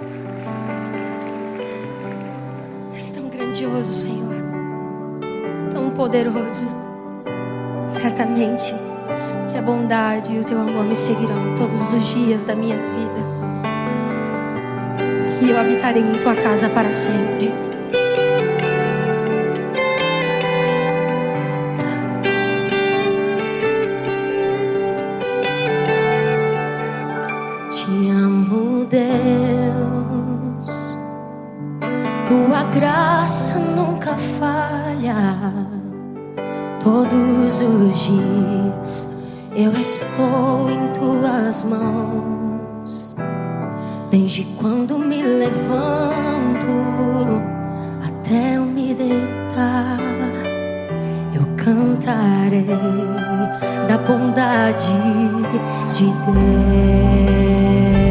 És tão grandioso, Senhor, tão poderoso. Certamente que a bondade e o teu amor me seguirão todos os dias da minha vida, e eu habitarei em tua casa para sempre. Te amo, Deus, tua graça nunca falha. Todos os dias eu estou em tuas mãos. Desde quando me levanto até eu me deitar, eu cantarei da bondade de Deus.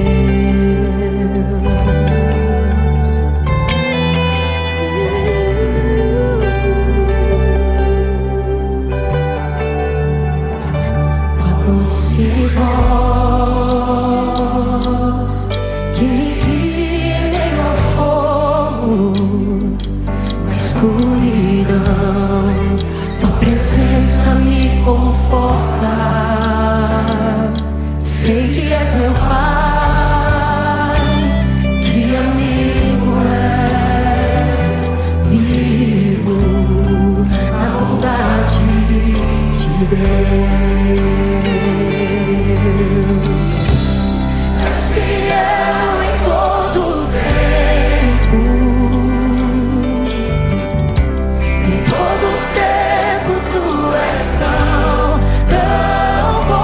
Tua doce voz que me guia em meio ao fogo, na escuridão, tua presença me conforta. Sei que és meu Pai, que amigo és, vivo na bondade de Deus. És fiel em todo o tempo, em todo o tempo tu és tão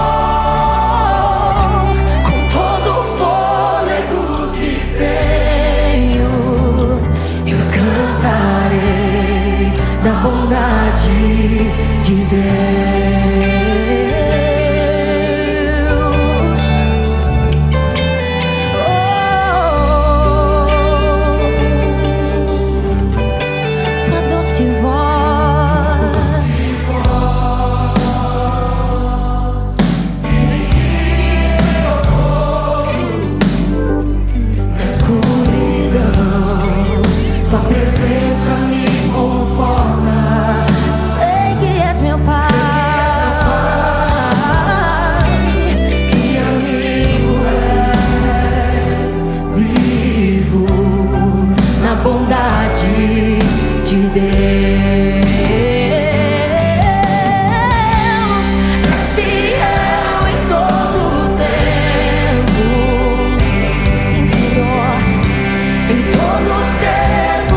bom. Com todo o fôlego que tenho, eu cantarei da bondade de Deus. Tua presença me conforta. Sei que és meu Pai, que amigo és, vivo na bondade de Deus. És fiel em todo o tempo, sim, Senhor, em todo o tempo.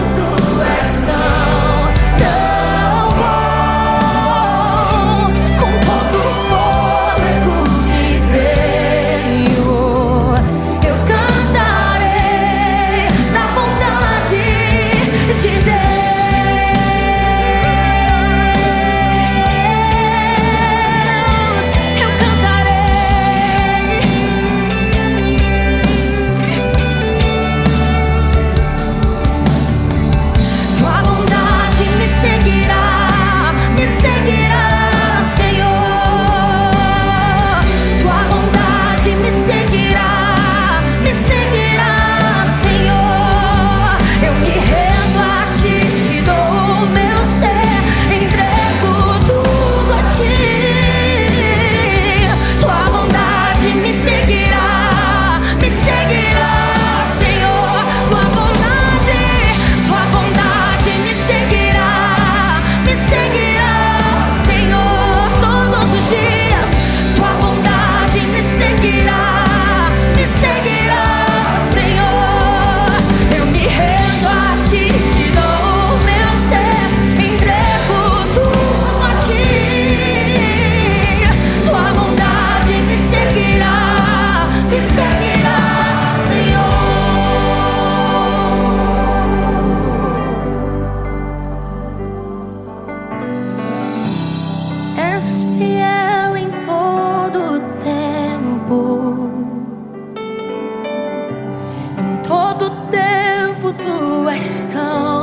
És fiel em todo o tempo, em todo o tempo tu és tão